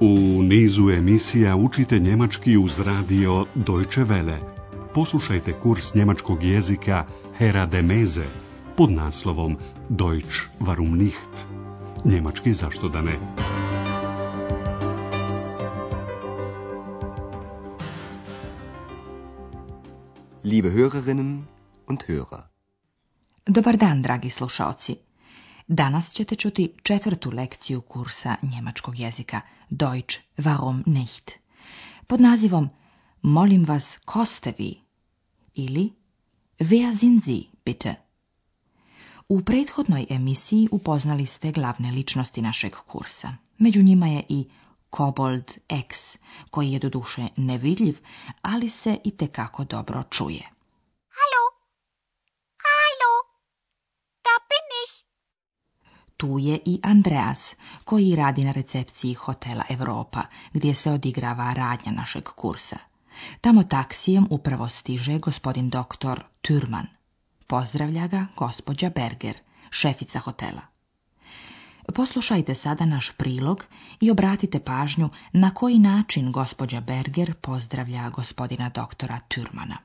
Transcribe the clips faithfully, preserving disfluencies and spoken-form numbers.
U nizu emisija učite njemački uz radio Deutsche Welle. Poslušajte kurs njemačkog jezika Herr de Meze pod naslovom Deutsch warum nicht? Njemački zašto da ne? Liebe Hörerinnen und Hörer. Dobar dan, dragi slušaoci. Danas ćete čuti četvrtu lekciju kursa njemačkog jezika Deutsch warum nicht? Pod nazivom Molim vas, ko ste vi? Ili Wer sind Sie, bitte? U prethodnoj emisiji upoznali ste glavne ličnosti našeg kursa. Među njima je i Kobold X, koji je doduše nevidljiv, ali se itekako dobro čuje. Hallo, hallo, da bin ich. Tu je i Andreas, koji radi na recepciji hotela Europa, gdje se odigrava radnja našeg kursa. Tamo taksijem upravo stiže gospodin doktor Türman. Pozdravlja ga gospođa Berger, šefica hotela. Poslušajte sada naš prilog i obratite pažnju na koji način gospođa Berger pozdravlja gospodina doktora Türmana.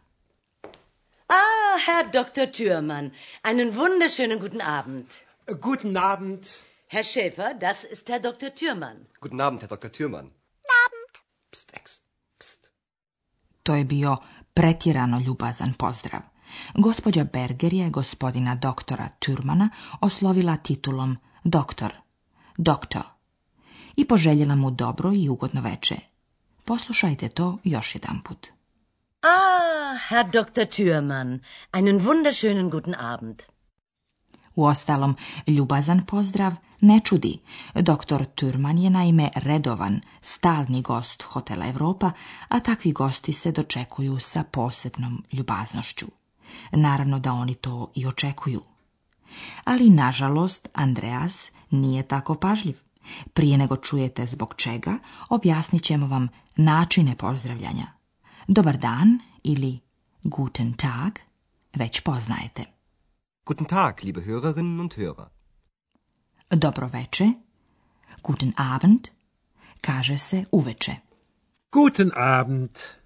Ah, Herr Doktor Türmann, einen wunderschönen guten Abend. Guten Abend. Herr Schäfer, das ist Herr Doktor Türmann. Guten Abend, Herr Doktor Türmann. Guten Abend. Psst, Ex. Psst. To je bio pretjerano ljubazan pozdrav. Gospođa Berger je gospodina doktora Türmana oslovila titulom doktor, doktor, i poželjela mu dobro i ugodno veče. Poslušajte to još jedan put. Ah, Herr Doktor Türmann, einen wunderschönen guten Abend. Uostalom, ljubazan pozdrav ne čudi. Doktor Türman je naime redovan, stalni gost hotela Europa, a takvi gosti se dočekuju sa posebnom ljubaznošću. Naravno da oni to i očekuju. Ali, nažalost, Andreas nije tako pažljiv. Prije nego čujete zbog čega, objasnit ćemo vam načine pozdravljanja. Dobar dan ili Guten Tag već poznajete. Guten Tag, liebe Hörerinnen und Hörer. Dobro veče, Guten Abend, kaže se uveče. Guten Abend.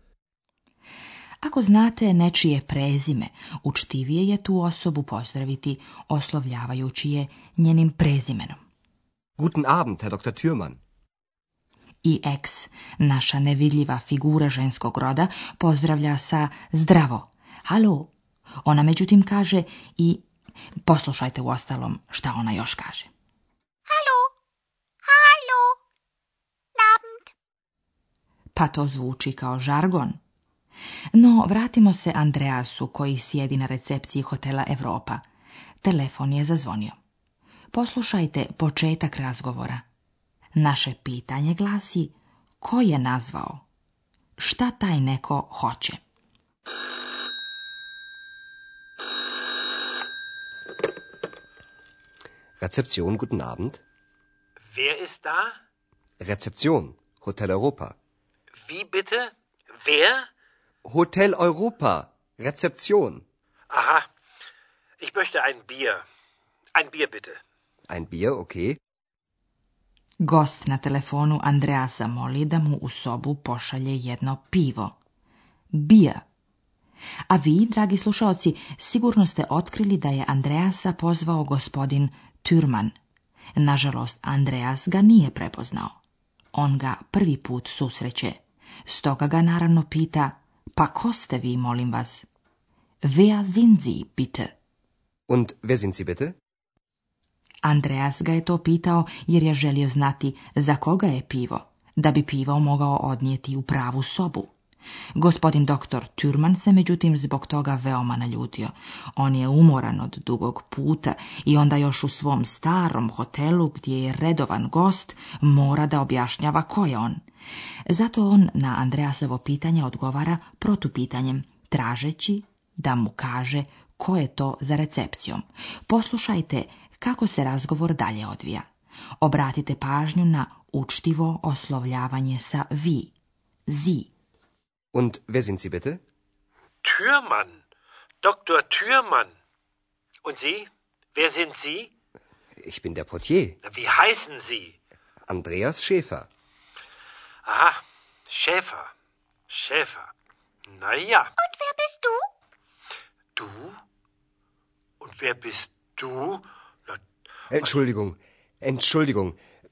Ako znate nečije prezime, učtivije je tu osobu pozdraviti oslovljavajući je njenim prezimenom. Guten Abend, Herr Doktor Türmann. I X, naša nevidljiva figura ženskog roda, pozdravlja sa zdravo, halo. Ona međutim kaže i, poslušajte uostalom šta ona još kaže. Hallo, hallo, guten Abend. Pa to zvuči kao žargon. No, vratimo se Andreasu koji sjedi na recepciji hotela Europa. Telefon je zazvonio. Poslušajte početak razgovora. Naše pitanje glasi: ko je nazvao? Šta taj neko hoće? Rezeption, guten Abend. Wer ist da? Rezeption, Hotel Europa. Wie bitte? Wer? Hotel Europa, Rezeption. Aha. Ich möchte ein Bier. Ein Bier bitte. Ein Bier, okay. Gost na telefonu Andreasa moli da mu u sobu pošalje jedno pivo. Bier. A vi, dragi slušaoci, sigurno ste otkrili da je Andreasa pozvao gospodin Türman. Nažalost, Andreas ga nije prepoznao. On ga prvi put susreće. Stoga ga naravno pita: pa ko ste vi, molim vas? Wer sind Sie, bitte? Und wer sind Sie, bitte? Andreas ga je to pitao jer je želio znati za koga je pivo, da bi pivo mogao odnijeti u pravu sobu. Gospodin doktor Türman se međutim zbog toga veoma naljutio. On je umoran od dugog puta i onda još u svom starom hotelu gdje je redovan gost mora da objašnjava ko je on. Zato on na Andreasovo pitanje odgovara protupitanjem, tražeći da mu kaže ko je to za recepcijom. Poslušajte kako se razgovor dalje odvija. Obratite pažnju na učtivo oslovljavanje sa vi, Sie. Und wer sind Sie, bitte? Türmann. Doktor Türmann. Und Sie? Wer sind Sie? Ich bin der Portier. Wie heißen Sie? Andreas Schäfer. Aha, Schäfer. Schäfer. Na ja. Und wer bist du? Du? Und wer bist du? Na, Entschuldigung, Entschuldigung.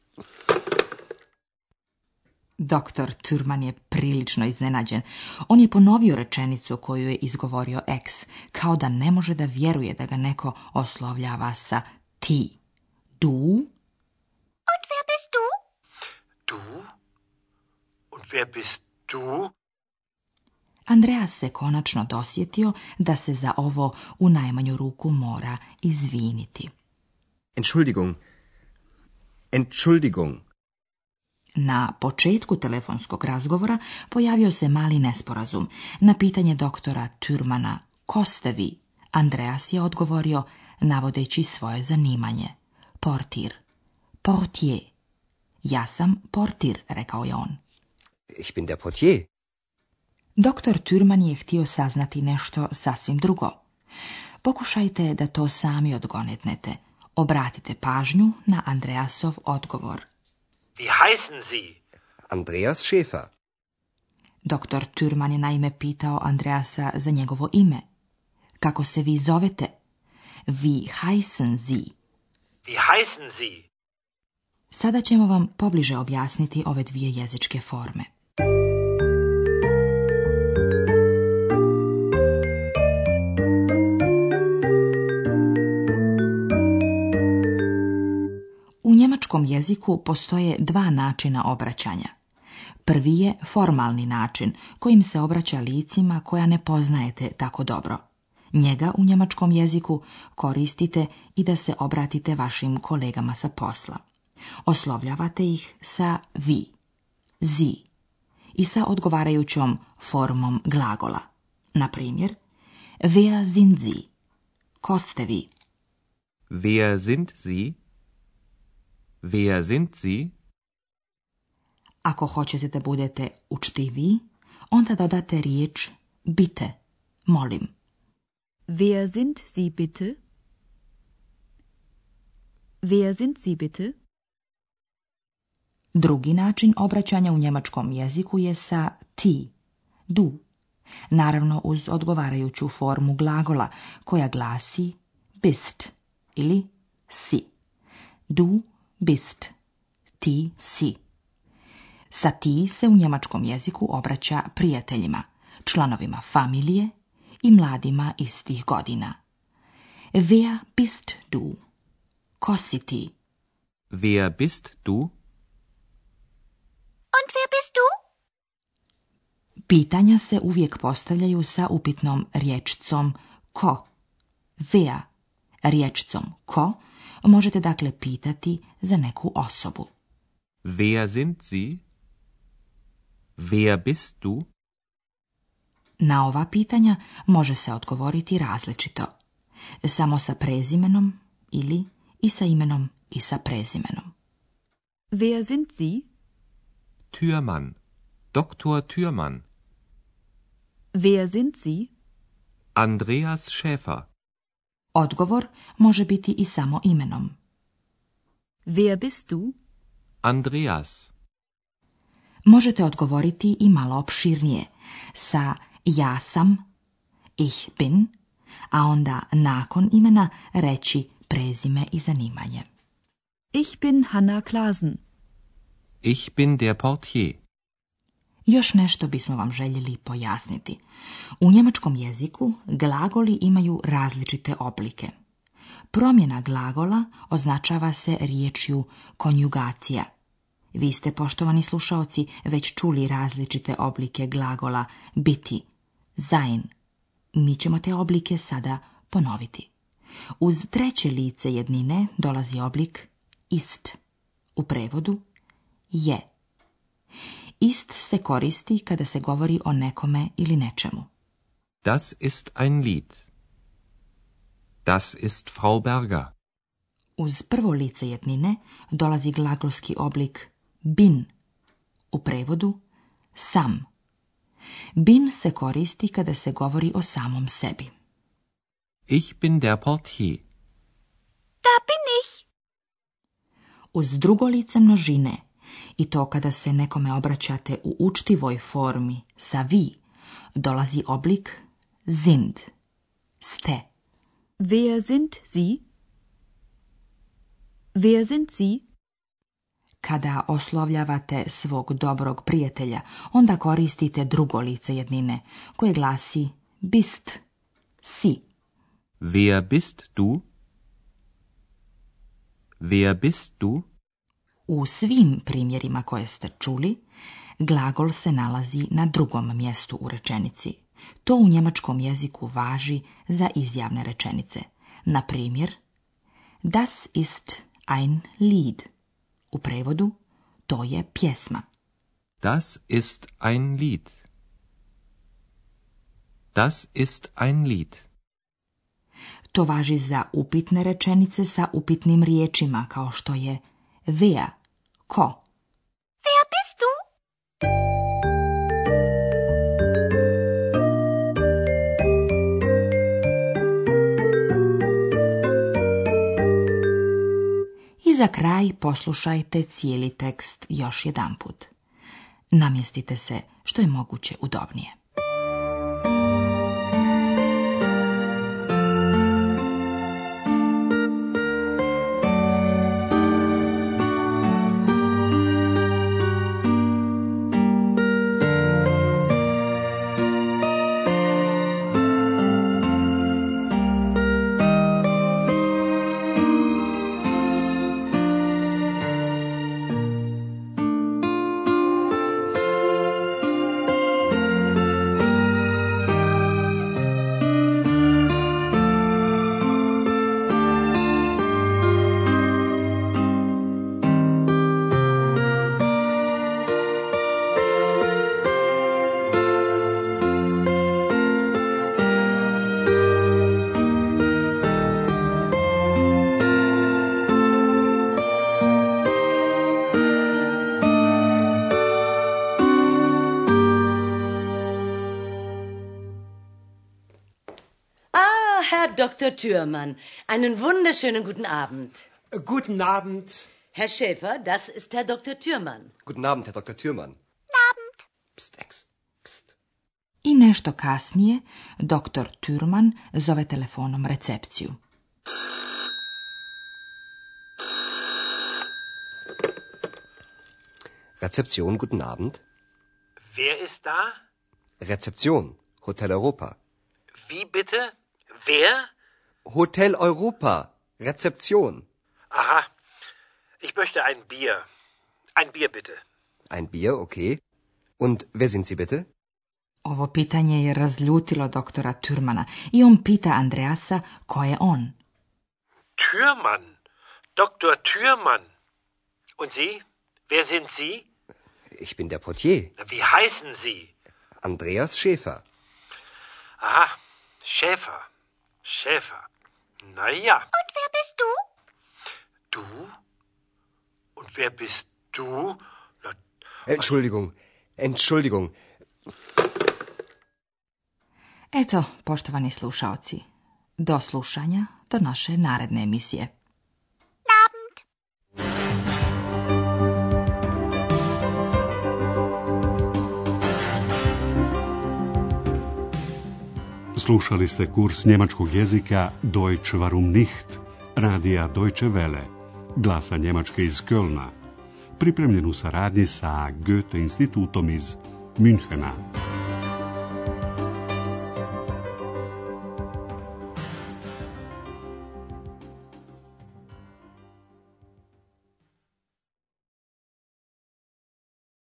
Doktor Thürmann je prilično iznenađen. On je ponovio rečenicu koju je izgovorio X, kao da ne može da vjeruje da ga neko oslovljava sa ti. Du? Und wer bist du? du? Und wer bist du? Andreas se konačno dosjetio da se za ovo u najmanju ruku mora izviniti. Entschuldigung. Entschuldigung. Na početku telefonskog razgovora pojavio se mali nesporazum. Na pitanje doktora Thürmana ko ste vi, Andreas je odgovorio navodeći svoje zanimanje. Portir. Portier. Ja sam portir, rekao je on. Ich bin der Portier. Doktor Thürmann je htio saznati nešto sasvim drugo. Pokušajte da to sami odgonetnete. Obratite pažnju na Andreasov odgovor. Wie heißen Sie? Andreas Schäfer. Doktor Thürmann je naime pitao Andreasa za njegovo ime. Kako se vi zovete? Wie heißen Sie? Wie heißen Sie? Sada ćemo vam pobliže objasniti ove dvije jezičke forme. U njemačkom jeziku postoje dva načina obraćanja. Prvi je formalni način kojim se obraća licima koja ne poznajete tako dobro. Njega u njemačkom jeziku koristite i da se obratite vašim kolegama sa posla. Oslovljavate ih sa vi, sie i sa odgovarajućom formom glagola. Na primjer, wer sind Sie? Ko ste vi? Wer sind Sie? Wer sind Sie? Ako hoćete da budete učtiviji, onda dodate riječ bitte, molim. Wer sind Sie bitte? Wer sind Sie bitte? Drugi način obraćanja u njemačkom jeziku je sa ti, du, naravno uz odgovarajuću formu glagola koja glasi bist ili si. Du bist, ti si. Sa ti se u njemačkom jeziku obraća prijateljima, članovima familije i mladima istih godina. Wer bist du? Ko si ti? Wer bist du? Und wer bist du? Pitanja se uvijek postavljaju sa upitnom riječicom ko. Wer, riječicom ko, možete dakle pitati za neku osobu. Wer sind Sie? Wer bist du? Na ova pitanja može se odgovoriti različito. Samo sa prezimenom ili i sa imenom i sa prezimenom. Wer sind Sie? Thürmann. Doktor Thürmann. Wer sind Sie? Andreas Schäfer. Odgovor može biti i samo imenom. Wer bist du? Andreas. Možete odgovoriti i malo opširnije, sa ja sam, ich bin, a onda nakon imena reći prezime i zanimanje. Ich bin Hanna Klasen. Ich bin der Portier. Još nešto bismo vam željeli pojasniti. U njemačkom jeziku glagoli imaju različite oblike. Promjena glagola označava se riječju konjugacija. Vi ste, poštovani slušaoci, već čuli različite oblike glagola biti, sein. Mi ćemo te oblike sada ponoviti. Uz treće lice jednine dolazi oblik ist. U prevodu je. Ist se koristi kada se govori o nekome ili nečemu. Das ist ein Lied. Das ist Frau Berger. Uz prvo lice jednine dolazi glagolski oblik bin. U prevodu sam. Bin se koristi kada se govori o samom sebi. Ich bin der Portier. Da bin ich. Uz drugo lice množine i to kada se nekome obraćate u učtivoj formi sa vi, dolazi oblik sind, ste. Wer sind Sie? Wer sind Sie? Kada oslovljavate svog dobrog prijatelja, onda koristite drugo lice jednine, koje glasi bist, si. Wer bist du? Wer bist du? U svim primjerima koje ste čuli, glagol se nalazi na drugom mjestu u rečenici. To u njemačkom jeziku važi za izjavne rečenice. Na primjer, das ist ein Lied. U prevodu, to je pjesma. Das ist ein Lied. Das ist ein Lied. To važi za upitne rečenice sa upitnim riječima, kao što je wer, ko. Wer bist du? I za kraj poslušajte cijeli tekst još jedanput. Namjestite se što je moguće udobnije. Herr Doktor Thürmann, einen wunderschönen guten Abend. Guten Abend. Herr Schäfer, das ist Herr Doktor Thürmann. Guten Abend, Herr Doktor Thürmann. Abend. Psst, Ex. Psst. I nešto kasnije, doktor Thürmann zove telefonom recepciju. Rezeption, guten Abend. Wer ist da? Rezeption, Hotel Europa. Wie bitte? Wer? Hotel Europa, Rezeption. Aha. Ich möchte ein Bier. Ein Bier bitte. Ein Bier, okay. Und wer sind Sie bitte? Ovo pitanje je razljutilo doktora Thürmana i on pita Andreasa ko je on. Thürmann. Doktor Thürmann. Und Sie? Wer sind Sie? Ich bin der Portier. Wie heißen Sie? Andreas Schäfer. Aha. Schäfer. Schäfer. Na ja. Und wer bist du? Du? Und wer bist du? Na, Entschuldigung. Entschuldigung. Eto, poštovani slušaoci, do slušanja, do naše naredne emisije. Abend. Slušali ste kurs njemačkog jezika Deutsch warum nicht, radija Deutsche Welle, glasa Njemačke iz Kölna, pripremljen u saradnji sa Goethe institutom iz Münchena.